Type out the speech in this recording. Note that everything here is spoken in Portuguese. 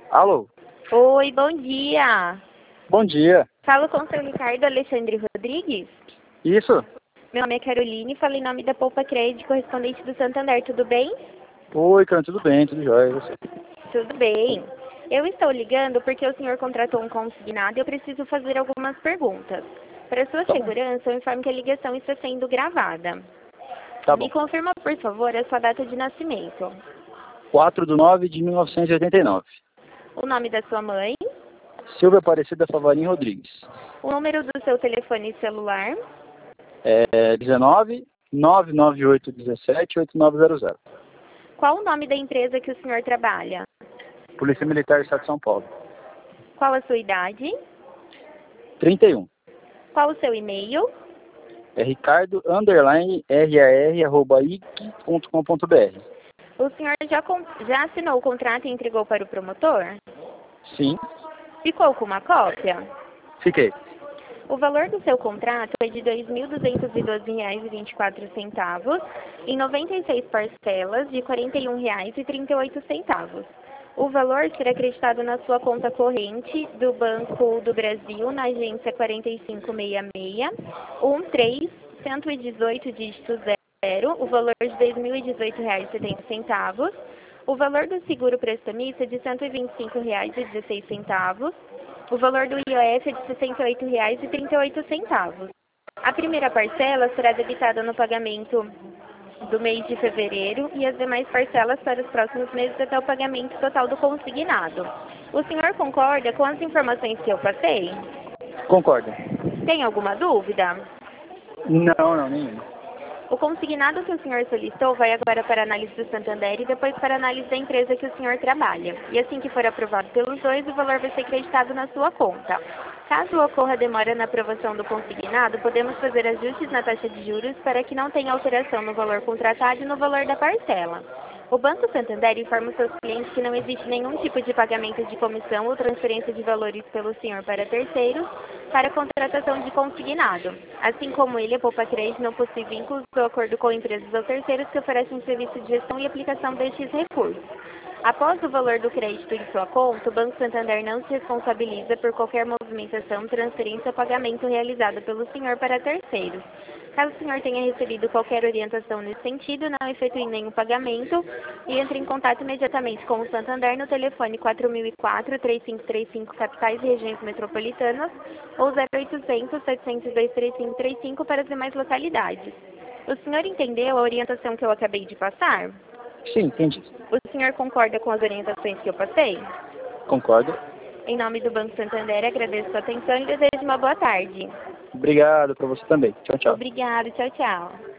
Alô? Oi, bom dia. Bom dia. Falo com o seu Ricardo Alexandre Rodrigues. Isso? Meu nome é Caroline, falo em nome da Poupa Crédito, correspondente do Santander, tudo bem? Oi, cara, tudo bem, tudo jóia, e você? Tudo bem. Eu estou ligando porque o senhor contratou um consignado e eu preciso fazer algumas perguntas. Para sua Tá bom. segurança, eu informo que a ligação está sendo gravada. Tá Me bom. confirma, por favor, a sua data de nascimento. 4/9/1989. O nome da sua mãe, Silvia Aparecida Favarim Rodrigues. o número do seu telefone celular 19 998 17 8900. qual o nome da empresa que o senhor trabalha? Polícia Militar do Estado de São Paulo. Qual a sua idade? 31. Qual o seu e-mail? É ricardo_rar@ic.com.br. O senhor já assinou o contrato e entregou para o promotor? Sim, Ficou com uma cópia? fiquei. O valor do seu contrato é de R$ 2.212,24 em 96 parcelas de R$ 41,38. O valor será acreditado na sua conta corrente do Banco do Brasil, na agência 4566 13118 dígito 0, o valor de R$ 2.018,70. O valor do seguro prestamista é de R$ 125,16. O valor do IOF é de R$ 68,38. A primeira parcela será debitada no pagamento do mês de fevereiro e as demais parcelas para os próximos meses até o pagamento total do consignado. O senhor concorda com as informações que eu passei? Concordo. Tem alguma dúvida? Não, nenhuma. O consignado que o senhor solicitou vai agora para a análise do Santander e depois para a análise da empresa que o senhor trabalha. E assim que for aprovado pelos dois, o valor vai ser creditado na sua conta. Caso ocorra demora na aprovação do consignado, podemos fazer ajustes na taxa de juros para que não tenha alteração no valor contratado e no valor da parcela. O Banco Santander informa os seus clientes que não existe nenhum tipo de pagamento de comissão ou transferência de valores pelo senhor para terceiros para contratação de consignado. Assim como ele, a Poupa Crédito não possui vínculos ou acordo com empresas ou terceiros que oferecem serviço de gestão e aplicação destes recursos. Após o valor do crédito em sua conta, o Banco Santander não se responsabiliza por qualquer movimentação, transferência ou pagamento realizado pelo senhor para terceiros. Caso o senhor tenha recebido qualquer orientação nesse sentido, não efetue nenhum pagamento e entre em contato imediatamente com o Santander no telefone 4004-3535 capitais e regiões metropolitanas ou 0800-702-3535 para as demais localidades. O senhor entendeu a orientação que eu acabei de passar? Sim, entendi. O senhor concorda com as orientações que eu passei? Concordo. Em nome do Banco Santander, agradeço a sua atenção e desejo uma boa tarde. Obrigado para você também. Tchau, tchau. Obrigada, tchau, tchau.